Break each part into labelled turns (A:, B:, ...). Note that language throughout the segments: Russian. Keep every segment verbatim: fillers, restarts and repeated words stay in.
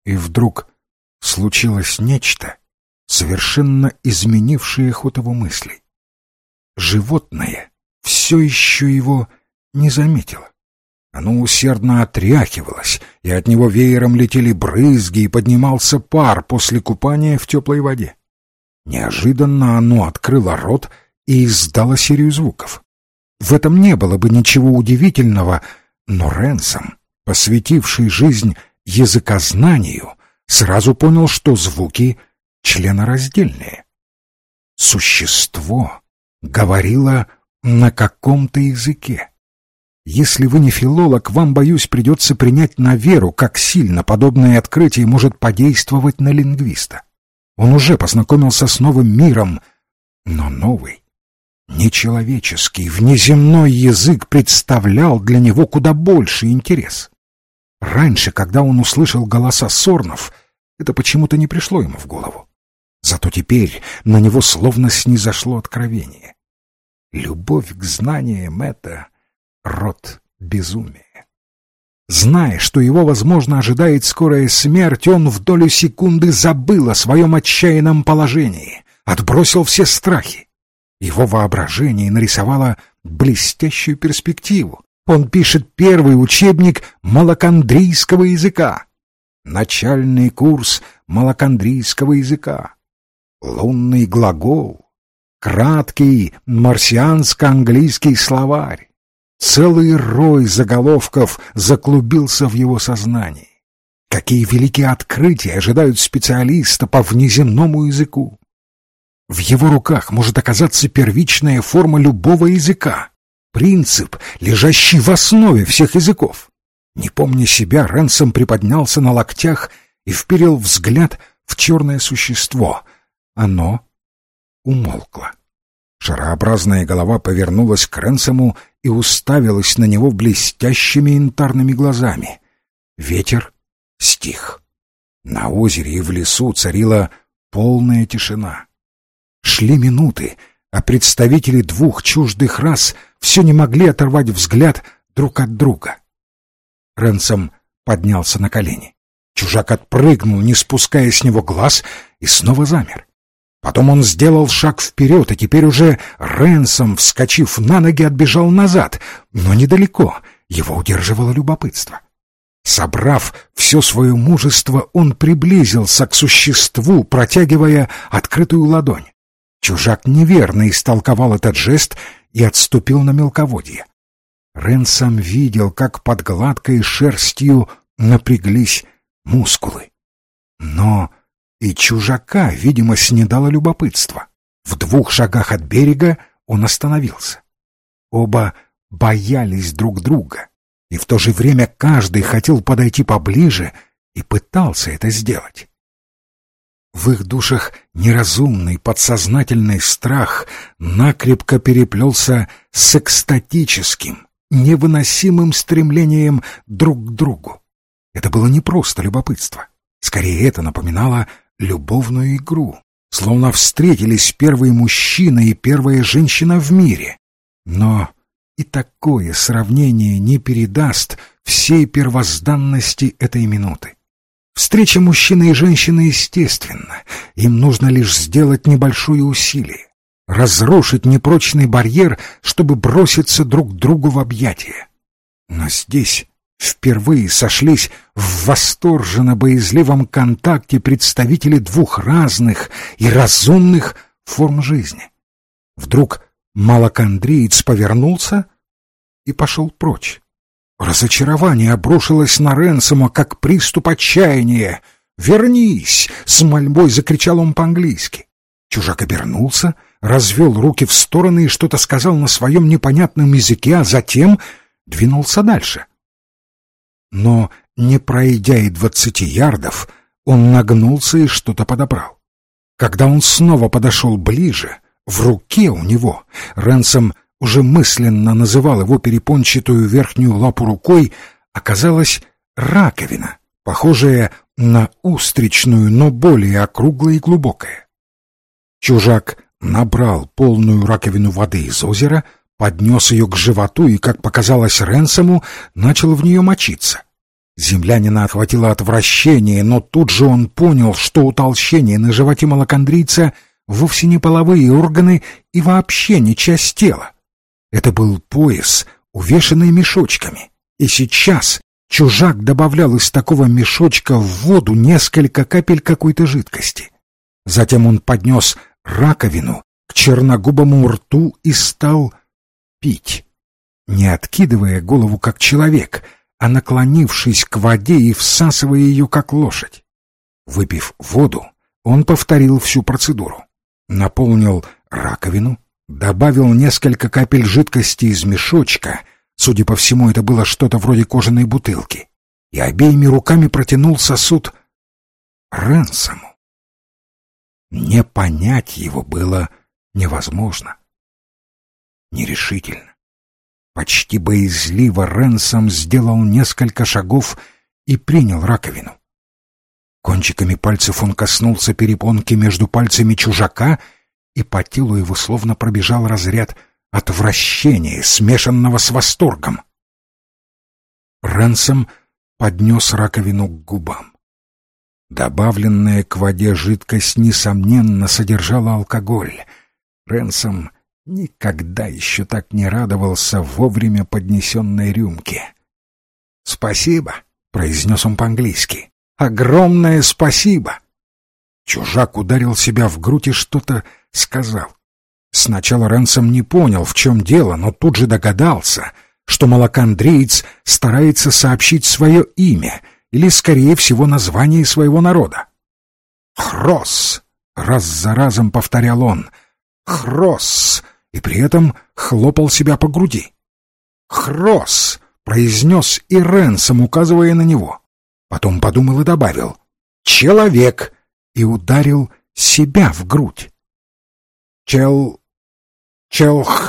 A: И вдруг случилось нечто, совершенно изменившее ход его мыслей. Животное все еще его не заметило. Оно усердно отряхивалось, и от него веером летели брызги, и поднимался пар после купания в теплой воде. Неожиданно оно открыло рот и издало серию звуков. В этом не было бы ничего удивительного, но Ренсом, посвятивший жизнь языкознанию, сразу понял, что звуки членораздельные. Существо говорило на каком-то языке. Если вы не филолог, вам, боюсь, придется принять на веру, как сильно подобное открытие может подействовать на лингвиста. Он уже познакомился с новым миром, но новый, нечеловеческий, внеземной язык представлял для него куда больший интерес. Раньше, когда он услышал голоса сорнов, это почему-то не пришло ему в голову. Зато теперь на него словно снизошло откровение. Любовь к знаниям — это род безумия. Зная, что его, возможно, ожидает скорая смерть, он в долю секунды забыл о своем отчаянном положении, отбросил все страхи. Его воображение нарисовало блестящую перспективу. Он пишет первый учебник малакандрийского языка. Начальный курс малакандрийского языка. Лунный глагол. Краткий марсианско-английский словарь. Целый рой заголовков заклубился в его сознании. Какие великие открытия ожидают специалиста по внеземному языку! В его руках может оказаться первичная форма любого языка, принцип, лежащий в основе всех языков. Не помня себя, Ренсом приподнялся на локтях и вперил взгляд в черное существо. Оно умолкло. Шарообразная голова повернулась к Ренсому и уставилась на него блестящими янтарными глазами. Ветер стих. На озере и в лесу царила полная тишина. Шли минуты, а представители двух чуждых рас все не могли оторвать взгляд друг от друга. Ренсом поднялся на колени. Чужак отпрыгнул, не спуская с него глаз, и снова замер. Потом он сделал шаг вперед, и теперь уже Ренсом, вскочив на ноги, отбежал назад, но недалеко, его удерживало любопытство. Собрав все свое мужество, он приблизился к существу, протягивая открытую ладонь. Чужак неверно истолковал этот жест и отступил на мелководье. Ренсом видел, как под гладкой шерстью напряглись мускулы. Но и чужака, видимо, снедало любопытство. В двух шагах от берега он остановился. Оба боялись друг друга, и в то же время каждый хотел подойти поближе и пытался это сделать. В их душах неразумный подсознательный страх накрепко переплелся с экстатическим, невыносимым стремлением друг к другу. Это было не просто любопытство. Скорее, это напоминало любовную игру, словно встретились первый мужчина и первая женщина в мире. Но и такое сравнение не передаст всей первозданности этой минуты. Встреча мужчины и женщины естественна, им нужно лишь сделать небольшое усилие, разрушить непрочный барьер, чтобы броситься друг к другу в объятия. Но здесь впервые сошлись в восторженно-боязливом контакте представители двух разных и разумных форм жизни. Вдруг малакандриец повернулся и пошел прочь. Разочарование обрушилось на Ренсома, как приступ отчаяния. «Вернись!» — с мольбой закричал он по-английски. Чужак обернулся, развел руки в стороны и что-то сказал на своем непонятном языке, а затем двинулся дальше. Но, не пройдя и двадцати ярдов, он нагнулся и что-то подобрал. Когда он снова подошел ближе, в руке у него, Ренсом уже мысленно называл его перепончатую верхнюю лапу рукой, оказалась раковина, похожая на устричную, но более округлая и глубокая. Чужак набрал полную раковину воды из озера, поднес ее к животу и, как показалось Ренсому, начал в нее мочиться. Землянина охватило отвращение, но тут же он понял, что утолщение на животе малакандрийца вовсе не половые органы и вообще не часть тела. Это был пояс, увешанный мешочками, и сейчас чужак добавлял из такого мешочка в воду несколько капель какой-то жидкости. Затем он поднес раковину к черногубому рту и стал пить, не откидывая голову как человек, а наклонившись к воде и всасывая ее как лошадь. Выпив воду, он повторил всю процедуру. Наполнил раковину, добавил несколько капель жидкости из мешочка, судя по всему, это было что-то вроде кожаной бутылки, и обеими руками протянул сосуд Ренсому. Не понять его было невозможно. Нерешительно, почти боязливо Ренсом сделал несколько шагов и принял раковину. Кончиками пальцев он коснулся перепонки между пальцами чужака, и по телу его словно пробежал разряд отвращения, смешанного с восторгом. Ренсом поднес раковину к губам. Добавленная к воде жидкость, несомненно, содержала алкоголь. Ренсом никогда еще так не радовался вовремя поднесенной рюмке. «Спасибо», — произнес он по-английски. «Огромное спасибо!» Чужак ударил себя в грудь и что-то сказал. Сначала Ренсом не понял, в чем дело, но тут же догадался, что малакандриец старается сообщить свое имя или, скорее всего, название своего народа. «Хрос!» — раз за разом повторял он. «Хрос!» и при этом хлопал себя по груди. «Хрос!» — произнес и Ренсом, указывая на него. Потом подумал и добавил «Человек!» и ударил себя в грудь. «Чел... челх...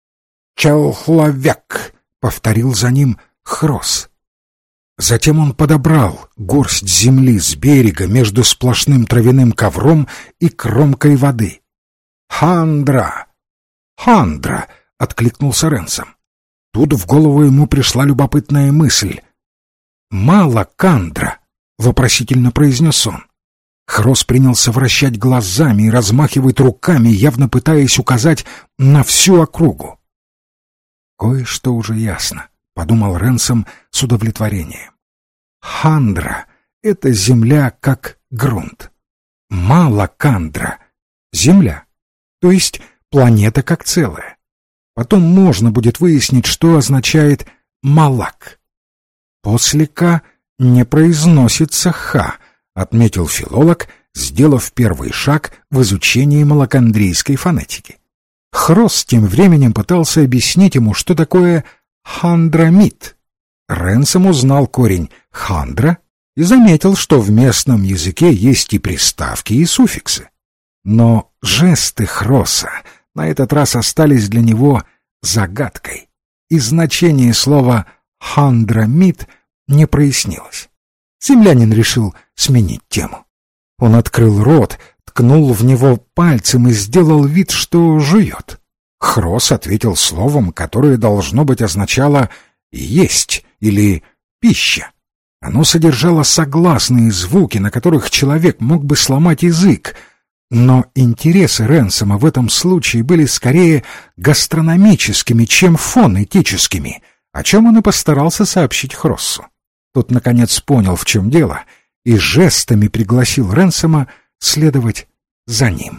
A: челхловек!» — повторил за ним Хрос. Затем он подобрал горсть земли с берега между сплошным травяным ковром и кромкой воды. «Хандра! Хандра!» — откликнулся Ренсом. Тут в голову ему пришла любопытная мысль. «Малакандра!» — вопросительно произнес он. Хрос принялся вращать глазами и размахивать руками, явно пытаясь указать на всю округу. «Кое-что уже ясно», — подумал Ренсом с удовлетворением. «Хандра — это земля как грунт. Малакандра — земля, то есть планета как целая. Потом можно будет выяснить, что означает «малак». После «к» не произносится «х», отметил филолог, сделав первый шаг в изучении малакандрийской фонетики. Хрос тем временем пытался объяснить ему, что такое хандрамид. Ренсом узнал корень «хандра» и заметил, что в местном языке есть и приставки, и суффиксы. Но жесты Хроса на этот раз остались для него загадкой, и значение слова «хандрамид» не прояснилось. Землянин решил сменить тему. Он открыл рот, ткнул в него пальцем и сделал вид, что жует. Хрос ответил словом, которое, должно быть, означало «есть» или «пища». Оно содержало согласные звуки, на которых человек мог бы сломать язык, но интересы Ренсома в этом случае были скорее гастрономическими, чем фонетическими, о чем он и постарался сообщить Хроссу. Тот, наконец, понял, в чем дело, и жестами пригласил Ренсома следовать за ним.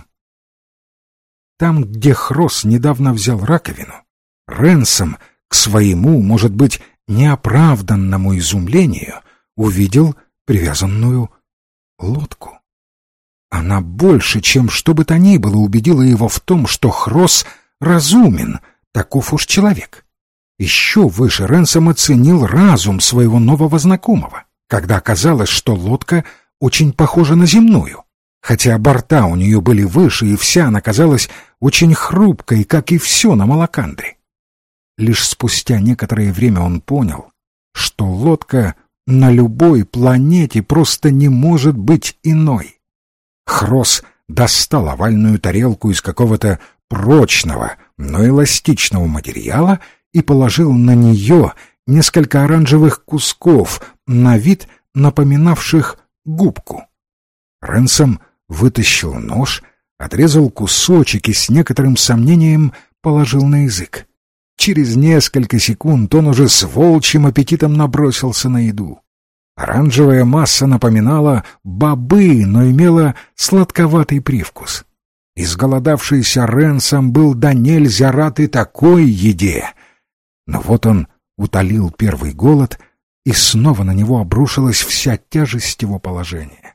A: Там, где Хрос недавно взял раковину, Ренсом, к своему, может быть, неоправданному изумлению, увидел привязанную лодку. Она больше, чем что бы то ни было, убедила его в том, что Хрос разумен, таков уж человек. Еще выше Ренсом оценил разум своего нового знакомого, когда оказалось, что лодка очень похожа на земную, хотя борта у нее были выше, и вся она казалась очень хрупкой, как и все на Малакандре. Лишь спустя некоторое время он понял, что лодка на любой планете просто не может быть иной. Хрос достал овальную тарелку из какого-то прочного, но эластичного материала и положил на нее несколько оранжевых кусков, на вид напоминавших губку. Ренсом вытащил нож, отрезал кусочек и с некоторым сомнением положил на язык. Через несколько секунд он уже с волчьим аппетитом набросился на еду. Оранжевая масса напоминала бобы, но имела сладковатый привкус. Изголодавшийся Ренсом был до нельзя рад и такой еде. Но вот он утолил первый голод, и снова на него обрушилась вся тяжесть его положения.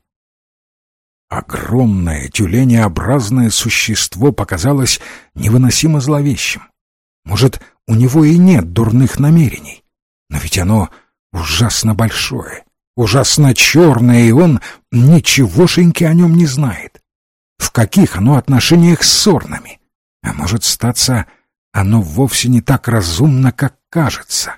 A: Огромное тюленеобразное существо показалось невыносимо зловещим. Может, у него и нет дурных намерений, но ведь оно ужасно большое, ужасно черное, и он ничегошеньки о нем не знает. В каких оно отношениях с сорнами? А может, статься, оно вовсе не так разумно, как кажется.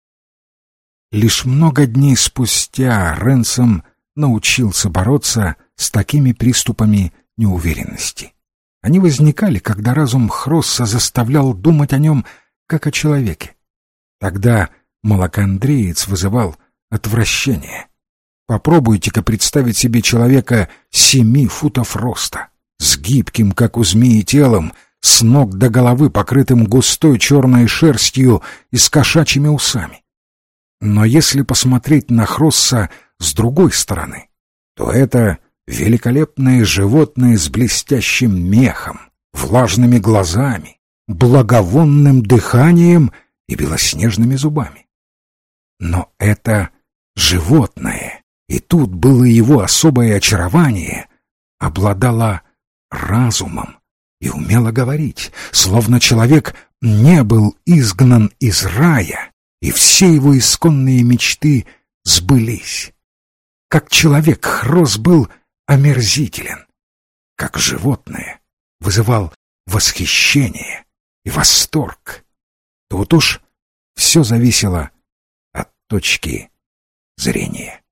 A: Лишь много дней спустя Ренсом научился бороться с такими приступами неуверенности. Они возникали, когда разум Хросса заставлял думать о нем, как о человеке. Тогда молокандреец вызывал отвращение. Попробуйте-ка представить себе человека семи футов роста, с гибким, как у змеи, телом, с ног до головы покрытым густой черной шерстью и с кошачьими усами. Но если посмотреть на Хросса с другой стороны, то это великолепное животное с блестящим мехом, влажными глазами, благовонным дыханием и белоснежными зубами. Но это животное, и тут было его особое очарование, обладало разумом и умело говорить, словно человек не был изгнан из рая, и все его исконные мечты сбылись. Как человек Хросс был омерзителен, как животное вызывал восхищение и восторг. Тут уж все зависело от точки зрения.